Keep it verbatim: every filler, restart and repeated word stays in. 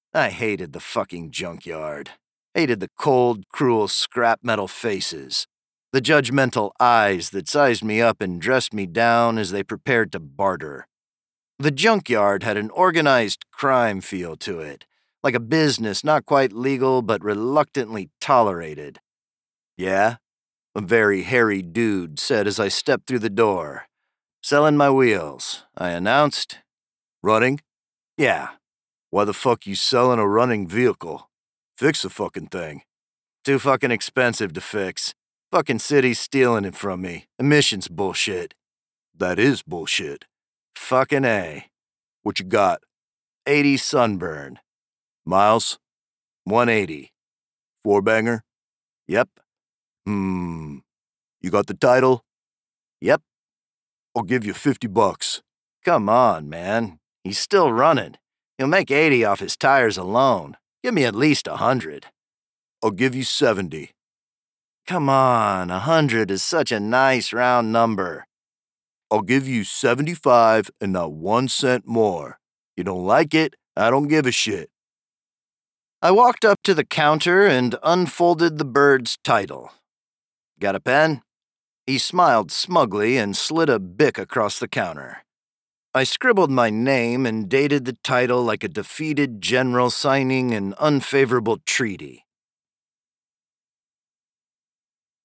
I hated the fucking junkyard. Hated the cold, cruel scrap metal faces. The judgmental eyes that sized me up and dressed me down as they prepared to barter. The junkyard had an organized crime feel to it, like a business not quite legal but reluctantly tolerated. Yeah? A very hairy dude said as I stepped through the door. Selling my wheels, I announced. Running? Yeah. Why the fuck you selling a running vehicle? Fix the fucking thing. Too fucking expensive to fix. Fucking city's stealing it from me. Emissions bullshit. That is bullshit. Fucking A. What you got? eighty Sunburn. Miles? one eighty. Four banger? Yep. Hmm. You got the title? Yep. I'll give you fifty bucks. Come on, man. He's still running. He'll make eighty off his tires alone. Give me at least a hundred. I'll give you seventy. Come on, a hundred is such a nice round number. I'll give you seventy-five and not one cent more. You don't like it? I don't give a shit. I walked up to the counter and unfolded the bird's title. Got a pen? He smiled smugly and slid a bic across the counter. I scribbled my name and dated the title like a defeated general signing an unfavorable treaty.